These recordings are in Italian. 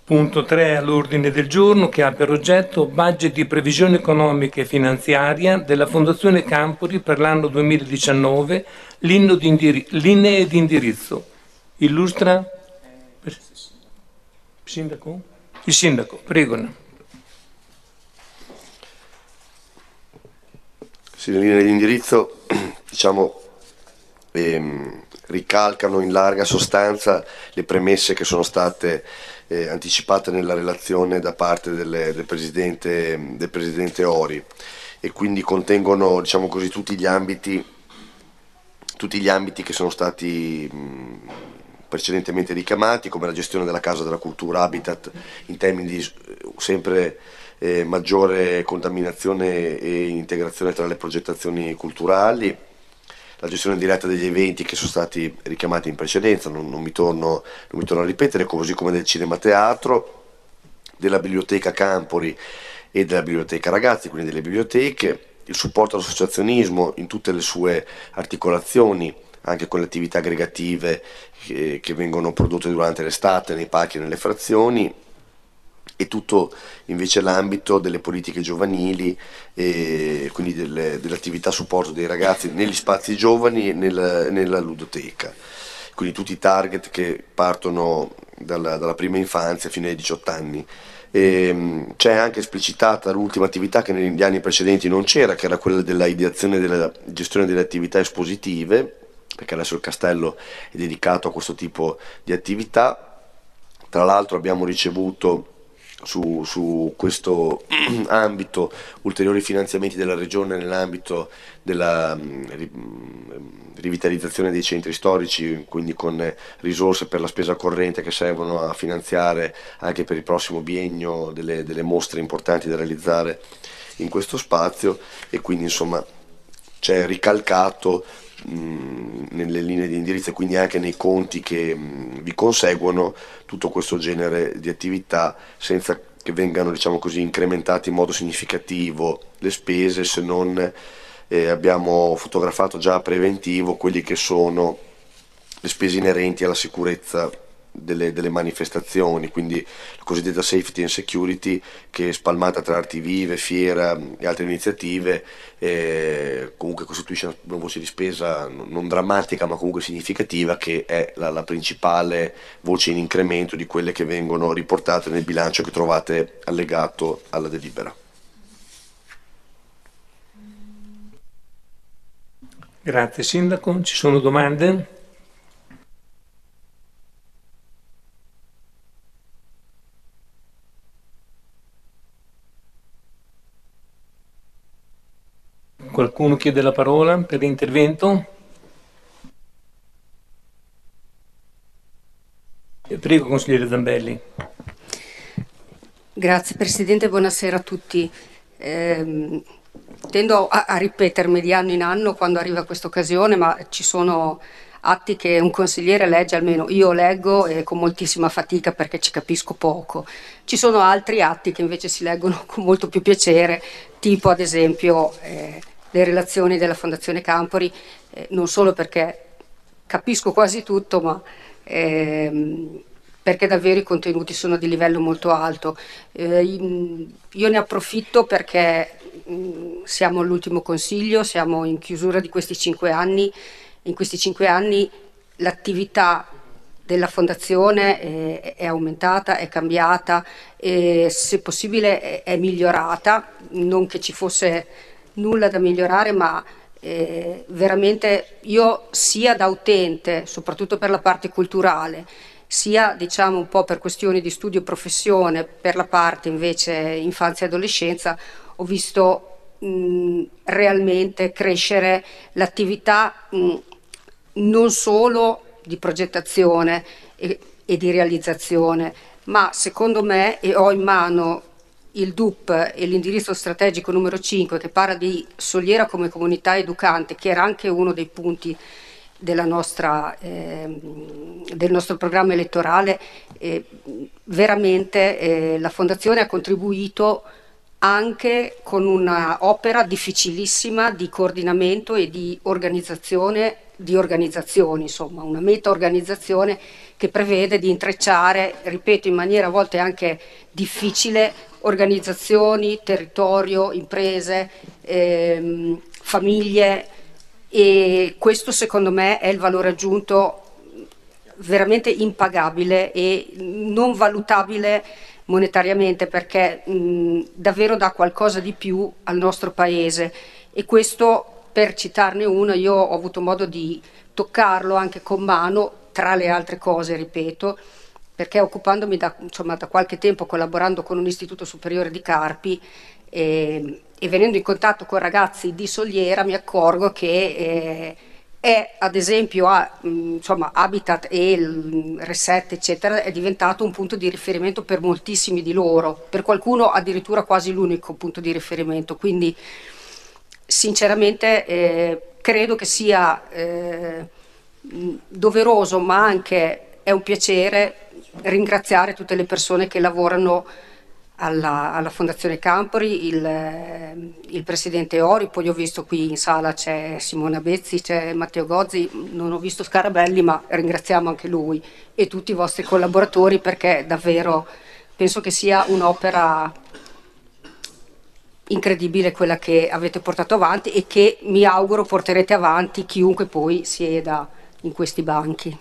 Punto 3 all'ordine del giorno, che ha per oggetto budget di previsione economica e finanziaria della Fondazione Campori per l'anno 2019, linee di indirizzo. Illustra Sindaco? Il Sindaco, prego. Sì, le linee di indirizzo ricalcano in larga sostanza le premesse che sono state anticipate nella relazione da parte del presidente Ori, e quindi contengono, diciamo così, tutti gli ambiti che sono stati precedentemente richiamati, come la gestione della Casa della Cultura Habitat in termini di sempre maggiore contaminazione e integrazione tra le progettazioni culturali, la gestione diretta degli eventi che sono stati richiamati in precedenza, non mi torno a ripetere, così come del cinema teatro, della biblioteca Campori e della biblioteca Ragazzi, quindi delle biblioteche, il supporto all'associazionismo in tutte le sue articolazioni, anche con le attività aggregative che vengono prodotte durante l'estate nei parchi e nelle frazioni, e tutto invece l'ambito delle politiche giovanili e quindi dell'attività a supporto dei ragazzi negli spazi giovani e nella ludoteca, quindi tutti i target che partono dalla prima infanzia fino ai 18 anni. C'è anche esplicitata l'ultima attività che negli anni precedenti non c'era, che era quella della ideazione e della gestione delle attività espositive, perché adesso il castello è dedicato a questo tipo di attività. Tra l'altro abbiamo ricevuto su questo ambito ulteriori finanziamenti della Regione nell'ambito della rivitalizzazione dei centri storici, quindi con risorse per la spesa corrente che servono a finanziare anche per il prossimo biennio delle mostre importanti da realizzare in questo spazio, e quindi insomma c'è ricalcato nelle linee di indirizzo e quindi anche nei conti che vi conseguono tutto questo genere di attività, senza che vengano, diciamo così, incrementate in modo significativo le spese, se non abbiamo fotografato già a preventivo quelli che sono le spese inerenti alla sicurezza delle manifestazioni, quindi la cosiddetta safety and security, che spalmata tra arti vive, fiera e altre iniziative comunque costituisce una voce di spesa non drammatica ma comunque significativa, che è la principale voce in incremento di quelle che vengono riportate nel bilancio che trovate allegato alla delibera. Grazie Sindaco, ci sono domande? Qualcuno chiede la parola per l'intervento? Prego, consigliere Zambelli. Grazie Presidente, buonasera a tutti. Tendo a ripetermi di anno in anno quando arriva questa occasione, ma ci sono atti che un consigliere legge, almeno io leggo e con moltissima fatica perché ci capisco poco. Ci sono altri atti che invece si leggono con molto più piacere, tipo ad esempio le relazioni della Fondazione Campori, non solo perché capisco quasi tutto, ma perché davvero i contenuti sono di livello molto alto. Io ne approfitto perché siamo all'ultimo consiglio, siamo in chiusura di questi 5 anni. In questi 5 anni l'attività della Fondazione è aumentata, è cambiata e se possibile è migliorata, non che ci fosse nulla da migliorare, ma veramente io sia da utente, soprattutto per la parte culturale, sia diciamo un po' per questioni di studio e professione, per la parte invece infanzia e adolescenza, ho visto realmente crescere l'attività non solo di progettazione e di realizzazione, ma secondo me, e ho in mano il DUP e l'indirizzo strategico numero 5 che parla di Soliera come comunità educante, che era anche uno dei punti del nostro programma elettorale, veramente la Fondazione ha contribuito anche con una opera difficilissima di coordinamento e di organizzazione di organizzazioni, insomma una meta-organizzazione che prevede di intrecciare, ripeto, in maniera a volte anche difficile, organizzazioni, territorio, imprese, famiglie, e questo secondo me è il valore aggiunto veramente impagabile e non valutabile monetariamente, perché davvero dà qualcosa di più al nostro paese. E questo, per citarne uno, io ho avuto modo di toccarlo anche con mano, tra le altre cose, ripeto, perché occupandomi da qualche tempo, collaborando con un istituto superiore di Carpi e venendo in contatto con ragazzi di Soliera, mi accorgo che è, ad esempio, Habitat e il Reset, eccetera, è diventato un punto di riferimento per moltissimi di loro, per qualcuno addirittura quasi l'unico punto di riferimento. Quindi sinceramente credo che sia doveroso, ma anche è un piacere ringraziare tutte le persone che lavorano alla Fondazione Campori, il presidente Ori, poi ho visto qui in sala c'è Simona Bezzi, c'è Matteo Gozzi, non ho visto Scarabelli, ma ringraziamo anche lui e tutti i vostri collaboratori, perché davvero penso che sia un'opera incredibile quella che avete portato avanti e che mi auguro porterete avanti chiunque poi sieda in questi banchi.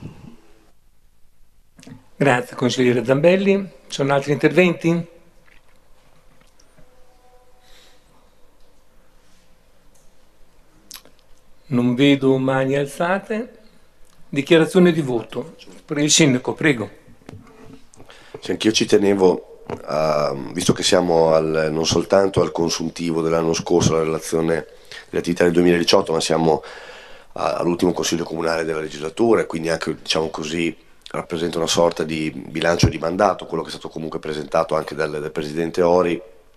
Grazie consigliere Zambelli. Ci sono altri interventi? Non vedo mani alzate. Dichiarazione di voto. Per il sindaco, prego. Sì, anch'io ci tenevo, visto che siamo non soltanto al consuntivo dell'anno scorso, la relazione delle attività del 2018, ma siamo all'ultimo consiglio comunale della legislatura e quindi anche, diciamo così, rappresenta una sorta di bilancio di mandato, quello che è stato comunque presentato anche dal presidente Ori,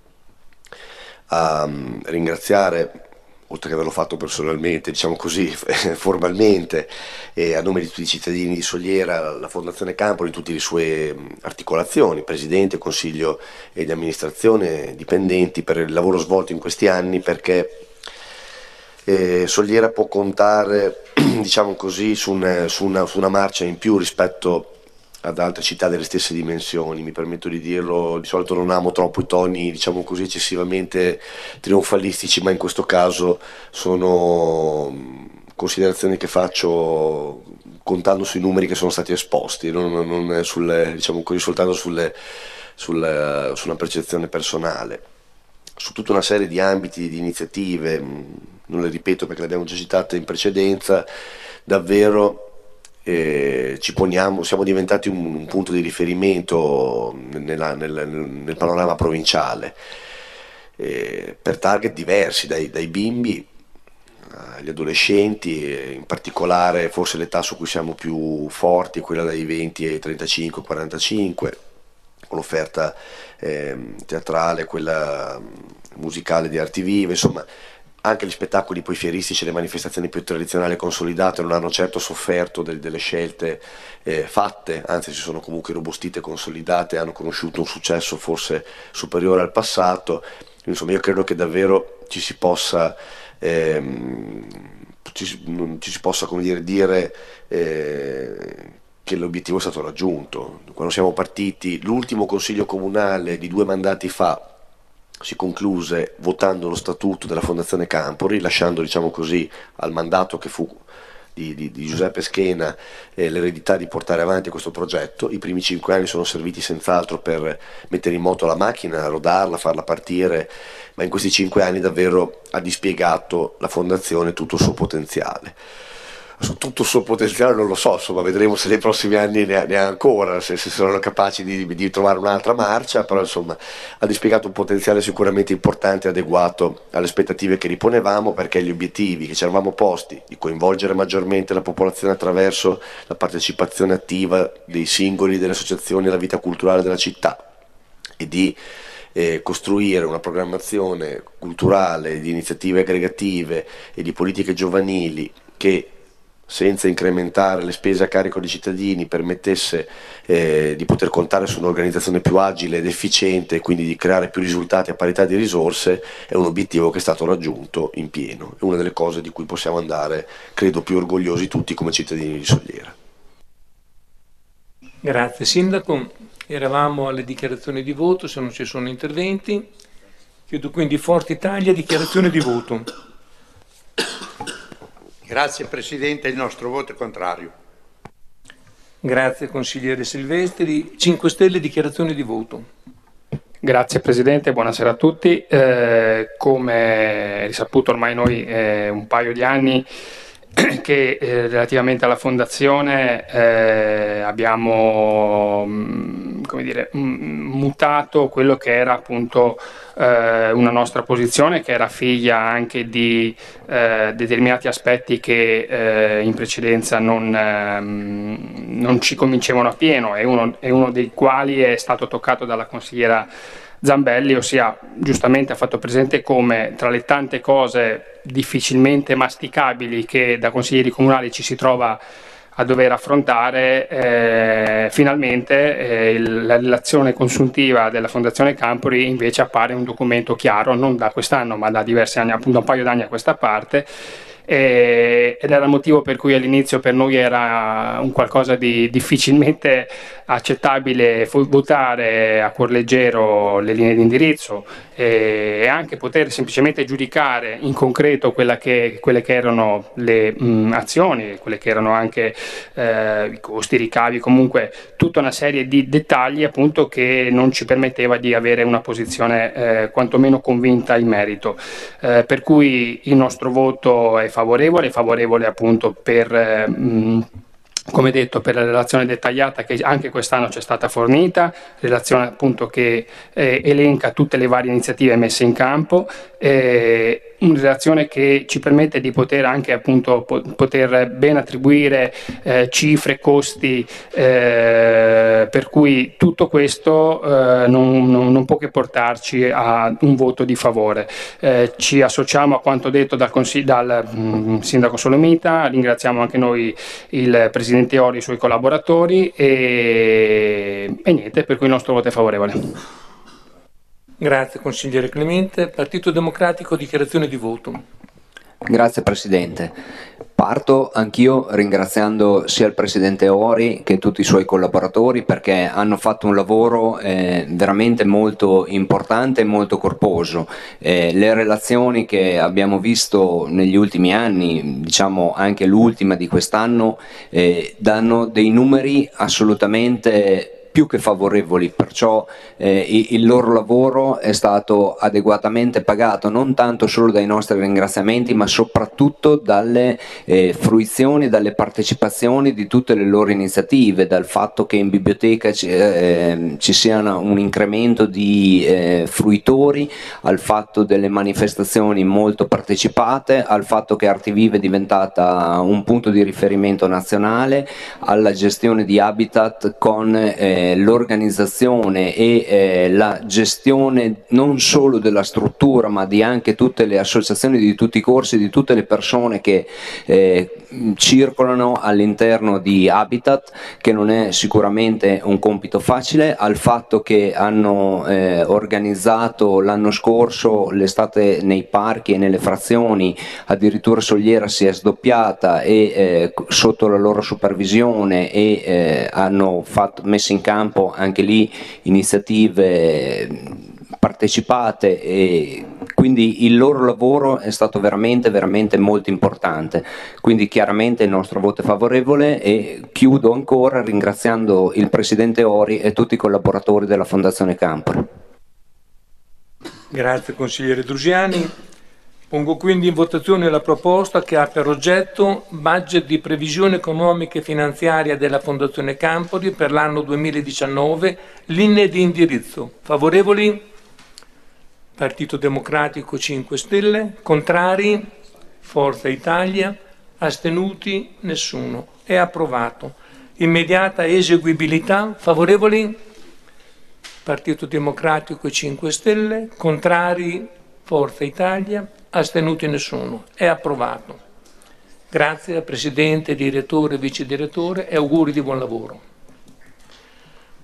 a ringraziare, oltre che averlo fatto personalmente, diciamo così, formalmente, e a nome di tutti i cittadini di Soliera, la Fondazione Campori in tutte le sue articolazioni, presidente, consiglio e di amministrazione, dipendenti, per il lavoro svolto in questi anni, perché Soliera può contare, diciamo così, su una marcia in più rispetto ad altre città delle stesse dimensioni. Mi permetto di dirlo, di solito non amo troppo i toni, diciamo così, eccessivamente trionfalistici, ma in questo caso sono considerazioni che faccio contando sui numeri che sono stati esposti, non diciamo così, soltanto su una percezione personale. Su tutta una serie di ambiti, di iniziative, non le ripeto perché le abbiamo già citate in precedenza, davvero siamo diventati un punto di riferimento nel panorama provinciale, per target diversi, dai bimbi agli adolescenti, in particolare forse l'età su cui siamo più forti è quella dai 20 ai 35-45, con l'offerta teatrale, quella musicale di arti vive, insomma anche gli spettacoli poi fieristici e le manifestazioni più tradizionali e consolidate non hanno certo sofferto delle scelte fatte, anzi si sono comunque robustite e consolidate, hanno conosciuto un successo forse superiore al passato. Insomma, io credo che davvero ci si possa come dire che l'obiettivo è stato raggiunto. Quando siamo partiti, l'ultimo consiglio comunale di 2 mandati fa si concluse votando lo statuto della Fondazione Campori, lasciando, diciamo così, al mandato che fu di Giuseppe Schena l'eredità di portare avanti questo progetto. I primi 5 anni sono serviti senz'altro per mettere in moto la macchina, rodarla, farla partire, ma in questi 5 anni davvero ha dispiegato la Fondazione tutto il suo potenziale. Su tutto il suo potenziale non lo so, insomma vedremo se nei prossimi anni ne ha ancora, se saranno capaci di trovare un'altra marcia, però insomma ha dispiegato un potenziale sicuramente importante e adeguato alle aspettative che riponevamo, perché gli obiettivi che ci eravamo posti di coinvolgere maggiormente la popolazione attraverso la partecipazione attiva dei singoli, delle associazioni alla vita culturale della città e di costruire una programmazione culturale, di iniziative aggregative e di politiche giovanili che, senza incrementare le spese a carico dei cittadini, permettesse di poter contare su un'organizzazione più agile ed efficiente e quindi di creare più risultati a parità di risorse, è un obiettivo che è stato raggiunto in pieno. È una delle cose di cui possiamo andare, credo, più orgogliosi tutti come cittadini di Soliera. Grazie Sindaco. Eravamo alle dichiarazioni di voto, se non ci sono interventi. Chiedo quindi Forza Italia, dichiarazione di voto. Grazie Presidente, il nostro voto è contrario. Grazie consigliere Silvestri. 5 Stelle, dichiarazione di voto. Grazie Presidente, buonasera a tutti. Come risaputo ormai noi un paio di anni che relativamente alla Fondazione abbiamo mutato quello che era appunto una nostra posizione, che era figlia anche di determinati aspetti che in precedenza non ci convincevano appieno, e uno dei quali è stato toccato dalla consigliera Zambelli, ossia giustamente ha fatto presente come tra le tante cose difficilmente masticabili che da consiglieri comunali ci si trova a dover affrontare, finalmente la relazione consuntiva della Fondazione Campori invece appare un documento chiaro, non da quest'anno ma da diversi anni, appunto un paio d'anni a questa parte, ed era il motivo per cui all'inizio per noi era un qualcosa di difficilmente accettabile votare a cuor leggero le linee di indirizzo e anche poter semplicemente giudicare in concreto quelle che erano le azioni, quelle che erano anche i costi, i ricavi, comunque tutta una serie di dettagli appunto che non ci permetteva di avere una posizione quantomeno convinta in merito, per cui il nostro voto è favorevole appunto per come detto, per la relazione dettagliata che anche quest'anno ci è stata fornita, relazione appunto che elenca tutte le varie iniziative messe in campo, una relazione che ci permette di poter anche appunto poter ben attribuire cifre, costi, per cui tutto questo non può che portarci a un voto di favore. Ci associamo a quanto detto dal Sindaco Solomita, ringraziamo anche noi il Presidente Ori e i suoi collaboratori e niente, per cui il nostro voto è favorevole. Grazie consigliere Clemente. Partito Democratico, dichiarazione di voto. Grazie Presidente. Parto anch'io ringraziando sia il Presidente Ori che tutti i suoi collaboratori, perché hanno fatto un lavoro veramente molto importante e molto corposo. Le relazioni che abbiamo visto negli ultimi anni, diciamo anche l'ultima di quest'anno, danno dei numeri assolutamente più che favorevoli, perciò il loro lavoro è stato adeguatamente pagato, non tanto solo dai nostri ringraziamenti ma soprattutto dalle fruizioni, dalle partecipazioni di tutte le loro iniziative, dal fatto che in biblioteca ci sia un incremento di fruitori, al fatto delle manifestazioni molto partecipate, al fatto che Artivive è diventata un punto di riferimento nazionale, alla gestione di Habitat con l'organizzazione e la gestione non solo della struttura ma di anche tutte le associazioni, di tutti i corsi, di tutte le persone che circolano all'interno di Habitat, che non è sicuramente un compito facile, al fatto che hanno organizzato l'anno scorso l'estate nei parchi e nelle frazioni, addirittura Soliera si è sdoppiata e sotto la loro supervisione hanno messo in campo anche lì iniziative partecipate, e quindi il loro lavoro è stato veramente molto importante. Quindi chiaramente il nostro voto è favorevole e chiudo ancora ringraziando il Presidente Ori e tutti i collaboratori della Fondazione Campori. Grazie consigliere Drusiani. Pongo quindi in votazione la proposta che ha per oggetto budget di previsione economica e finanziaria della Fondazione Campori per l'anno 2019, linee di indirizzo. Favorevoli? Partito Democratico 5 Stelle. Contrari? Forza Italia. Astenuti? Nessuno. È approvato. Immediata eseguibilità. Favorevoli? Partito Democratico 5 Stelle. Contrari? Forza Italia. Astenuti nessuno. È approvato. Grazie al Presidente, Direttore e Vice Direttore e auguri di buon lavoro.